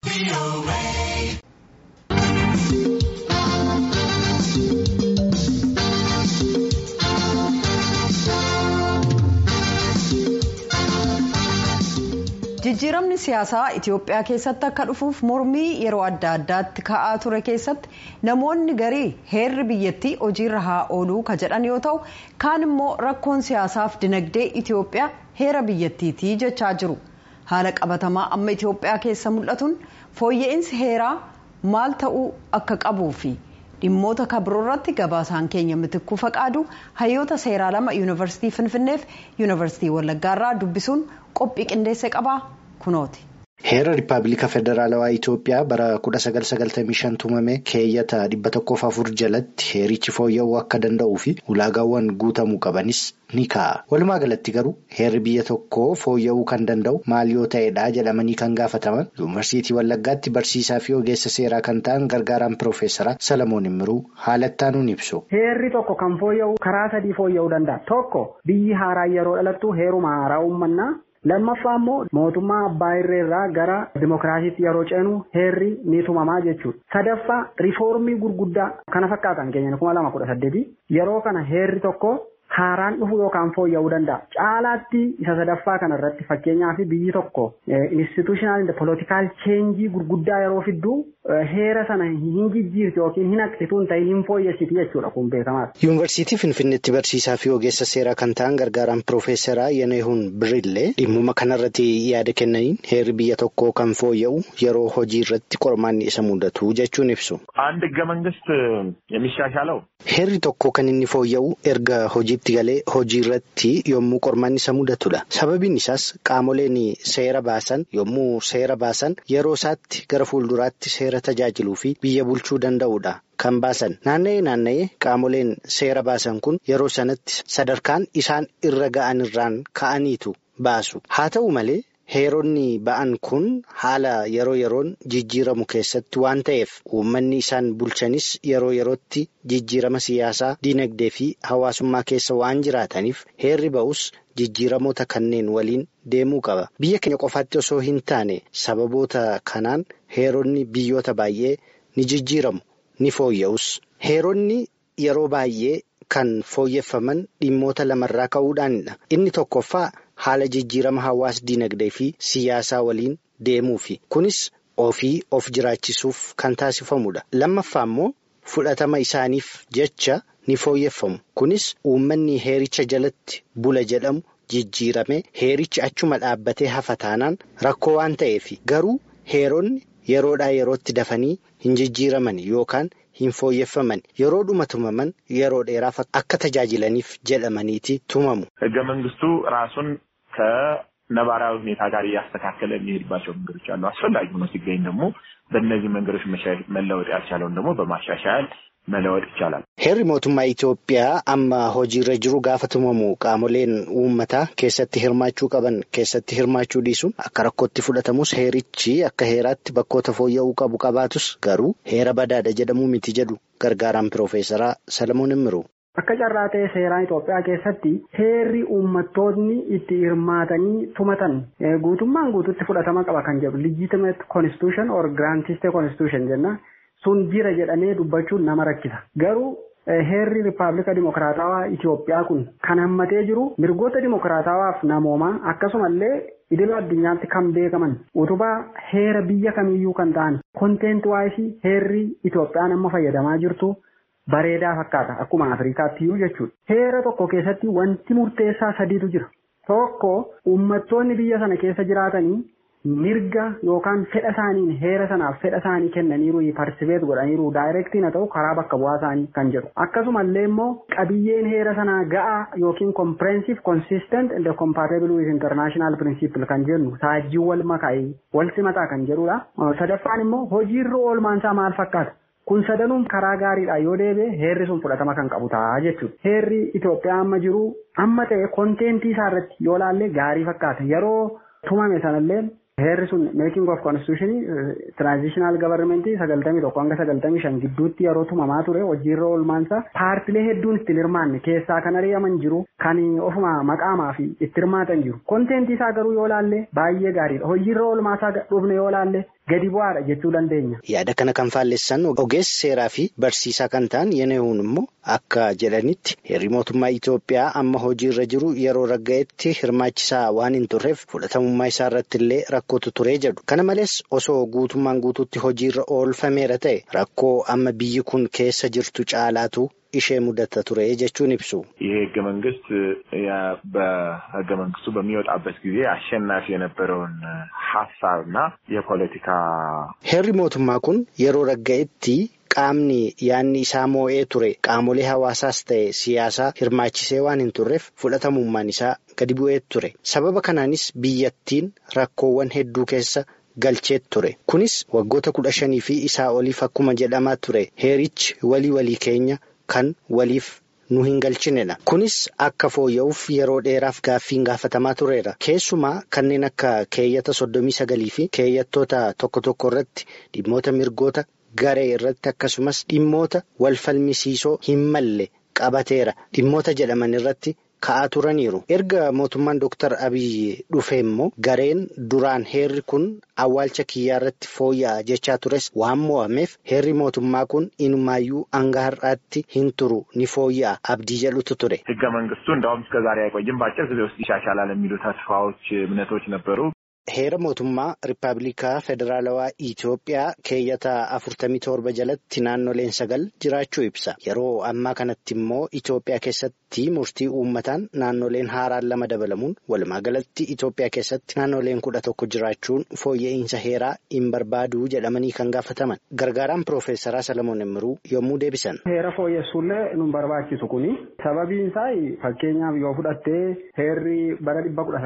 Jijjiiramni siyaasaa Itoophiyaa keessatti akka dhufuuf mormii yeroo adda addaatti ka'aa ture keessatti namoonni garii heerri biyyattii hojiirra haa ooluu ka jedhan yoo ta'u kaan immoo rakkoon siyaasaaf dinagdee Itoophiyaa heera biyyattiitii jechaa jiru. Haala qabatamaa amma Itoophiyaa keessa mul'atuun fooyya'insi heeraa maal ta'uu akka qabuu fi dhimmoota kabiroo irratti gabaasaan keenya Mitikkuu Faqaaduu hayyoota seeraa lama yuunivarsiitii Finfinneef yuunivarsiitii Wallaggaarraa dubbisuun qophii qindeesse qabaa kunooti. Heera Rippaabilika Federaalawaa Itoophiyaa bara 1995 tumame keeyyata 104 jalatti heerichi fooyya'uu akka danda'uu fi ulaagaawwan guutamuu qabanis ni kaa'a. Walumaa galatti garuu heerri biyya tokkoo fooyya'uu kan danda'u maal yoo ta'edha jedhamanii kan gaafataman yuunivarsiitii Wallaggaatti barsiisaa fi ogeessa seeraa kan ta'an gargaaraan Piroofeesara Salamoon Immiruu haalattaan ibsu. Heerri tokko kan fooyya'u karaa sadii fooyya'uu danda'a. Tokko biyyi haaraa yeroo dhalattu heeruma haaraa uummannaa. Lammaffaa immoo mootummaa abbaa irreerraa gara dimokiraasiitti yeroo ceenu heerri ni tumamaa jechuudha. Sadaffaa riifoormii gurguddaa kana fakkaatan keenya 2018 yeroo kana heerri tokko haaraan dhufu yookaan fooyya'uu danda'a. Caalaatti isa sadaffaa kana irratti fakkeenyaaf biyyi tokko institutional and political change gurguddaa yeroo fidduu heera sana hin jijjiirti yookiin hin haqxitu ta'ee hin fooyyessiti jechuudha kun beekamaadha. Yuunivarsiitii Finfinneetti barsiisaa fi ogeessa seeraa kan ta'an gargaaraan Piroofeesara Yenehuun Birillee dhimmuma kanarratti yaada kennaniin heerri biyya tokkoo kan fooyya'u yeroo hojii irratti qormaanni isa mudatu jechuun ibsu. አንድ ህገ መንግስት የሚሻሻለው heerri tokko kan inni fooyya'u erga hojiitti galee hojii irratti yommuu qormaanni isa mudatudha. Sababiin isaas qaamoleen seera baasan yommuu seera baasan yeroo isaatti gara fuulduraatti seera tajaajiluu fi biyya bulchuu danda'udha kan baasan. Naanna'ee qaamoleen seera baasan kun yeroo sanatti sadarkaan isaan irra ga'an irraan ka'aniitu baasu. Haa ta'u malee heeronni ba'an kun haala yeroo yeroon jijjiiramu keessatti waan ta'eef uummanni isaan bulchanis yeroo yerootti jijjiirama siyaasaa, dinagdee fi hawaasummaa keessa waan jiraataniif heerri ba'us jijjiiramoota kanneen waliin deemuu qaba. Biyya keenya qofaatti osoo hin taane sababoota kanaan heeronni biyyoota baay'ee ni jijjiiramu, ni fooyya'us. Heeronni yeroo baay'ee kan fooyyeffaman dhimmoota lamarraa ka'uudhaanidha. Inni tokkoffaa haala jijjiirama hawaas dinagdee fi siyaasaa waliin deemuufi kunis ofii of jiraachisuuf kan taasifamudha. Lammaffaa immoo fudhatama isaaniif jecha ni fooyyeffamu. Kunis uummanni heericha jalatti bula jedhamu jijjiirame heerichi achuma dhaabbatee hafa taanaan rakkoo waan ta'eef garuu heeronni yeroodhaa yerootti dafanii hin jijjiiraman yookaan hin fooyyeffaman yeroo dhuma tumaman yeroo dheeraaf akka tajaajilaniif jedhamaniiti tumamu. ህገ መንግስቱ ራሱን ከነባራዊ ሁኔታ ጋር ያስተካከለ የሚሄድባቸው መንገዶች አሉ። አስፈላጊ ሆኖ ሲገኝ ደግሞ በእነዚህ መንገዶች መለወጥ ያልቻለውን ደግሞ በማሻሻል መለወጥ ይቻላል። Heerri mootummaa Itoophiyaa amma hojiirra jiru gaafa tumamu qaamoleen uummataa keessatti hirmaachuu qaban keessatti hirmaachuu dhiisuun akka rakkootti fudhatamus heerichi akka heeraatti bakkoota fooyya'uu qabu qabaatus garuu heera badaadha jedhamu miti jedhu gargaaraan Piroofeesara Salamoon Immiruu. Akka carraa ta'e seeraan Itoophiyaa keessatti heerri uummattoonni itti hirmaatanii tumatan guutummaan guututti fudhatama qaba kan jedhu legitimate constitution or granted constitution jenna. Sun jira jedhamee dubbachuun nama rakkisa. Garuu heerri Rippaabilika Dimokiraatawaa Itoophiyaa kun kan hammatee jiru mirgoota dimokiraatawaaf namoomaa akkasumallee idil addunyaatti kan beekaman utubaa heera biyya kamiyyuu kan ta'an content wise heerri Itoophiyaan amma fayyadamaa jirtu bareedaa fakkaata akkuma Afrikaattiyyuu jechuudha. Heera tokko keessatti wanti murteessaa sadiitu jira. Tokko uummattoonni biyya sana keessa jiraatanii mirga yookaan fedha isaaniin heera sanaaf fedha isaanii kennaniiru participate godhaniiru directiin haa ta'u karaa bakka bu'aa isaanii kan jedhu. Akkasumallee immoo qabiyyeen heera sanaa ga'aa yookiin comprehensive, consistent and compatible with international principle kan jennu saajjii wal makaa'ee wal simataa kan jedhudha. Sadaffaan immoo hojiirra oolmaansaa maal fakkaata? Kun sadanuun karaa gaariidha yoo deebi'e heerri sun fudhatama kan qabu ta'a jechuudha. Heerri Itoophiyaa amma jiru amma ta'e konteentii isaa irratti yoo laalle gaarii fakkaata. Yeroo tumame sanallee heerri sun making of constitution transitional government 91 hanga 95 gidduutti yeroo tumamaa ture hojiirra oolmaansa paartilee hedduun itti hirmaanne keessaa kan ari'aman jiru kan ofuma maqaamaa fi itti hirmaatan jiru. Konteentii isaa garuu yoo laalle baay'ee gaariidha. Hojiirra oolmaasaa dhufne yoo laalle gadi bu'aadha jechuu dandeenya. Yaada kana kan faallessan ogeessi seeraa fi barsiisaa kan ta'an Yenehuun immoo akka jedhanitti heerri mootummaa Itoophiyaa amma hojiirra jiru yeroo ragga'etti hirmaachisaa waan hin turreef fudhatamummaa isaa irratti illee rakkootu turee jedhu. Kana malees osoo guutummaan guutuutti hojiirra oolfameera ta'e rakkoo amma biyyi kun keessa jirtu caalaatu ishee mudata ture jechuun ibsu. ይሄ ህገ መንግስት በህገ መንግስቱ በሚወጣበት ጊዜ አሸናፊ የነበረውን ሐሳብና የፖለቲካ heerri mootummaa kun yeroo ragga'etti qaamni yaanni isaa moo'ee ture qaamolee hawaasaas ta'e siyaasaa hirmaachisee waan hin turreef fudhatamummaan isaa gadi bu'ee ture. Sababa kanaanis biyyattiin rakkoowwan hedduu keessa galchee ture. Kunis waggoota 15 fi isaa oliif akkuma jedhamaa ture heerichi walii keenya kan waliif nu hin galchinedha. Kunis akka fooyya'uuf yeroo dheeraaf gaaffiin gaafatamaa tureera. Keessumaa kanneen akka keeyyata 39 fi keeyyattoota tokko irratti dhimmoota mirgoota garee irratti akkasumas dhimmoota wal falmisiisoo hin malle qabateera. Dhimmoota jedhaman irratti ka'aa turaniiru. Erga mootummaan Dr. Abiyyi dhufe immoo gareen duraan heerri kun awwaalcha kiyyaa irratti fooyya'a jechaa tures waan mo'ameef heerri mootummaa kun inumaayyuu hanga har'aatti hin turu ni fooyya'a abdii jedhutu ture. ህገ መንግስቱ እንደውም እስከ ዛሬ አይቆይም በአጭር ጊዜ ውስጥ ይሻሻላል የሚሉ ተስፋዎች እምነቶች ነበሩ. Heera mootummaa Riippaabilikaa Federaalawaa Itoophiyaa keeyyata 47 jalatti naannoleen 9 jiraachuu ibsa. Yeroo ammaa kanatti immoo Itoophiyaa keessatti murtii uummataan naannoleen haaraan 2 dabalamuun walumaa galatti Itoophiyaa keessatti naannoleen 11 jiraachuun fooyya'insa heeraa hin barbaadu jedhamanii kan gaafataman. Gargaaraan Piroofeesaraa Salamoon Immiruu yommuu deebisan. Heera fooyyessuullee nu barbaachisu kuni sababiin isaa fakkeenyaaf yoo fudhattee heerri bara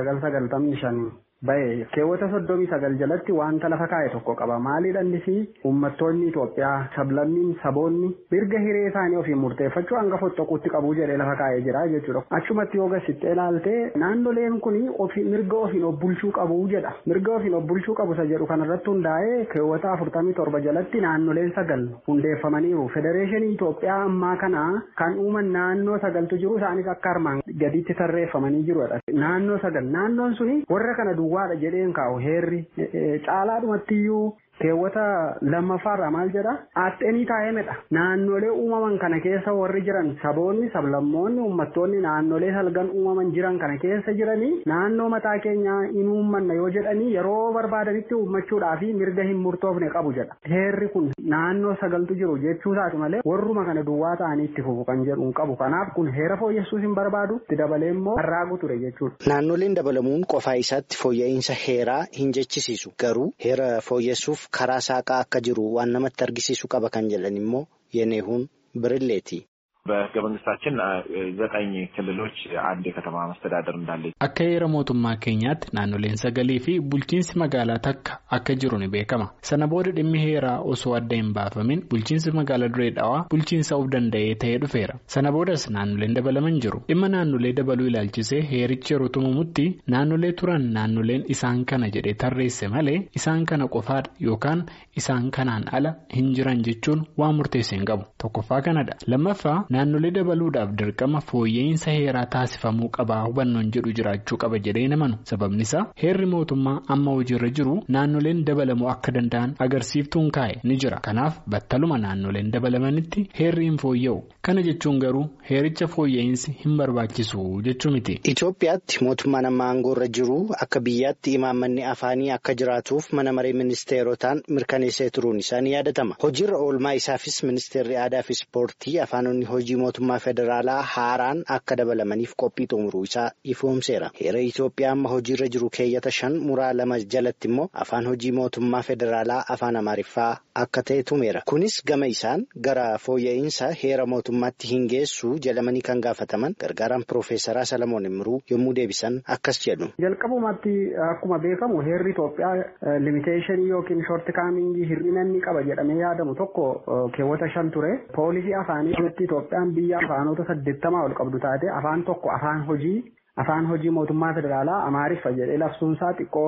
1995 baay'ee keewwata 39 jalatti wanta lafa kaa'e tokko qaba. Maaliidhaan uummattoonni Itoophiyaa sablammiin saboonni mirga hiree isaanii ofiin murteeffachuu hanga fottoquutti qabu jedhee lafa kaa'ee jira jechuudha. Achumatti yoo gasittee ilaaltee naannoleen kun mirga ofiin of bulchuu qabu jedha. Mirga ofiin of bulchuu qabu isa jedhu kanarratti hundaa'ee keewwata 47 jalatti naannoleen 9 hundeeffamaniiru. Federeeshinii Itoophiyaa ammaa kana kan uuman naannoo 9tu jiru isaanis akka armaan gaditti tarreeffamanii jirudha. Naannoo 9 naannoon suni warra kana waadha jedheen kaa'u heerri caalaadhumattiyyuu keewwata lammaffaarraa maal jedha aaxeenii taa'eemedha. Naannolee uumaman kana keessa warri jiran saboonni sablammoonni uummattoonni naannolee salgan uumaman jiran kana keessa jiranii naannoo mataa keenyaa hin uummanna yoo jedhanii yeroo barbaadanitti uummachuudhaa fi mirga hin murtoofne qabu jedha. Heerri kun naannoo 9tu jiru jechuu isaati malee warruma kana duwwaa ta'anii itti fufu kan jedhu hin qabu. Kanaaf kun heera fooyyessuus hin barbaadu itti dabalee immoo harraagu ture jechuudha. Naannoleen dabalamuun qofaa isaatti fooyya'insa heeraa hin jechisiisu. Garuu heera fooyyessuuf karaa saaqaa akka jiru waan namatti argisiisu qaba kan jedhan immoo Yenehuun Birilleeti. በህገ መንግስታችን 9 ክልሎች አንድ የከተማ መስተዳደር እንዳለ akka heera mootummaa keenyaatti naannoleen 9 fi bulchiinsi magaalaa takka akka jiru ni beekama. Sana booda dhimmi heeraa osoo adda hin baafamin bulchiinsi magaalaa Dirree Dhawaa bulchiinsa of danda'ee ta'ee dhufeera. Sana boodas naannoleen dabalaman jiru. Dhimma naannolee dabaluu ilaalchisee heerichi yeroo tumumutti naannolee turan naannoleen isaan kana jedhee tarreesse malee isaan kana qofaadha yookaan isaan kanaan ala hin jiran jechuun waan murteesse hin qabu. Tokkoffaa kanadha. Lammaffaa naannolee dabaluudhaaf dirqama fooyya'insa heeraa taasifamuu qabaa hubannoon jedhu jiraachuu qaba jedhee namanu. Sababni isaa heerri mootummaa amma hojiirra jiru naannoleen dabalamuu akka danda'an agarsiiftuun kaa'e ni jira. Kanaaf battaluma naannoleen dabalamanitti heerri hin fooyya'u. Kana jechuun garuu heericha fooyya'insi hin barbaachisu jechuu miti. Itoophiyaatti mootummaan amma aangoorra jiru akka biyyaatti imaammanni afaanii akka jiraatuuf mana maree ministeerotaan mirkaneessee turuun isaa ni yaadatama. Hojiirra oolmaa isaafis ministeerri aadaa fi ispoortii afaanonni hojii mootummaa federaalaa haaraan akka dabalamaniif qophii xumuruu isaa ifoomseera. Heera Itoophiyaa amma hojiirra jiru keeyyata 5 muraa 2 jalatti immoo afaan hojii mootummaa federaalaa afaan Amaariffaa akka ta'e tumeera. Kunis gama isaan gara fooyya'insa heera mootummaatti hin geessu jedhamanii kan gaafataman gargaaraan Piroofeesaraa Salamoon Immiruu yommuu deebisan akkas jedhu. Jalqabumatti akkuma beekamu heerri Itoophiyaa limiteeshinii yookiin shoortikaamingii hir'ina inni qaba jedhamee yaadamu tokko keewwata 5 ture. Poolisii afaanii Itoophiyaan biyya afaanota 80 ol qabdu taate afaan tokko afaan hojii mootummaa federaalaa Amaariffa jedhee labsuunsaa xiqqoo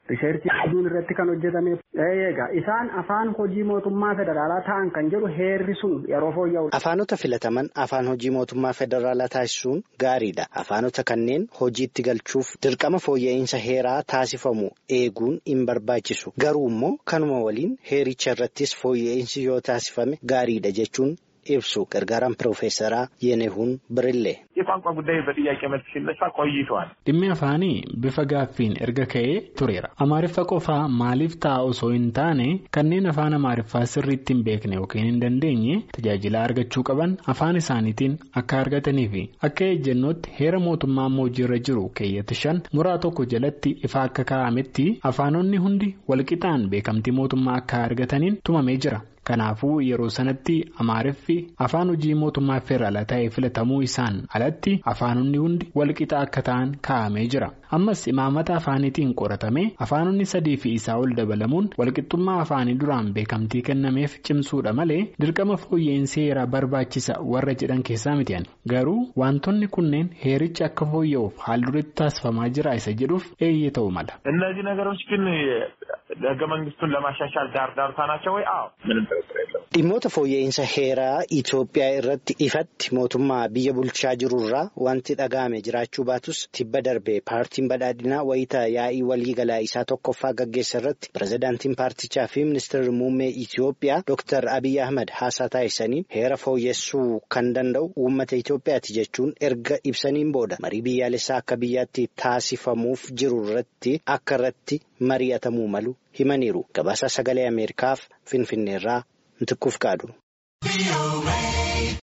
Riseerchii hedduun irratti kan hojjetame. Egaa isaan afaan hojii mootummaa federaalaa ta'an kan jedhu heerri sun yeroo fooyya'u. Afaanota filataman afaan hojii mootummaa federaalaa taasisuun gaariidha. Afaanota kanneen hojiitti galchuuf dirqama fooyya'insa heeraa taasifamu eeguun hin barbaachisu. Garuu immoo kanuma waliin heericha irrattis fooyya'insi yoo taasifame gaariidha jechuun ibsu gargaaraan piroofeesaraa Yenehuun Birillee. የቋንቋ ጉዳይ በጥያቄ መልክ ሲነሳ ቆይቷል. dhimmi afaanii bifa gaaffiin erga ka'ee tureera. Amaariffa qofaa maaliif ta'a osoo hin taane kanneen afaan Amaariffaa sirriitti hin beekne yookiin hin dandeenye tajaajila argachuu qaban afaan isaaniitiin akka argatanii fi akka ejjennootti heera mootummaa hojiirra jiru keeyyata 5 muraa tokko jalatti ifa akka kaa'ametti afaanonni hundi walqixaan beekamtii mootummaa akka argataniin tumamee jira. Kanaafuu yeroo sanatti Amaariffi afaan hojii mootummaa federaalaa ta'ee filatamuu isaan alatti afaanonni hundi walqixa akka ta'an kaa'amee jira. Ammas imaamata afaaniitiin qoratame afaanonni 3 fi isaa ol dabalamuun walqixxummaa afaanii duraan beekamtii kennameef cimsuudha malee dirqama fooyya'insa heeraa barbaachisa warra jedhan keessaa miti'an. Garuu wantoonni kunneen heerichi akka fooyya'uuf haal duratti taasifamaa jira isa jedhuuf eeyyee ta'uu mala. እነዚህ ነገሮች ግን ህገ መንግስቱን ለማሻሻል ዳርዳርታ ናቸው ወይ? አዎ ምንም ጥርጥር የለውም. dhimmoota fooyya'insa heeraa Itoophiyaa irratti ifatti mootummaa biyya bulchaa jirurraa wanti dhaga'ame jiraachuu baatus tibba darbee paartiin badhaadhinaa wayita yaa'ii waliigalaa isaa tokkoffaa gaggeessa irratti pirezidaantiin paartichaa fi ministeerri muummee Itoophiyaa Dr. Abiy Ahmed haasaa taasisaniin heera fooyyessuu kan danda'u uummata Itoophiyaati jechuun erga ibsaniin booda marii biyyaalessaa akka biyyaatti taasifamuuf jiru irratti akka irratti mari'atamuu malu himaniiru. Gabaasa sagalee Ameerikaaf Finfinneerraa Mtikkuuf Qaadu.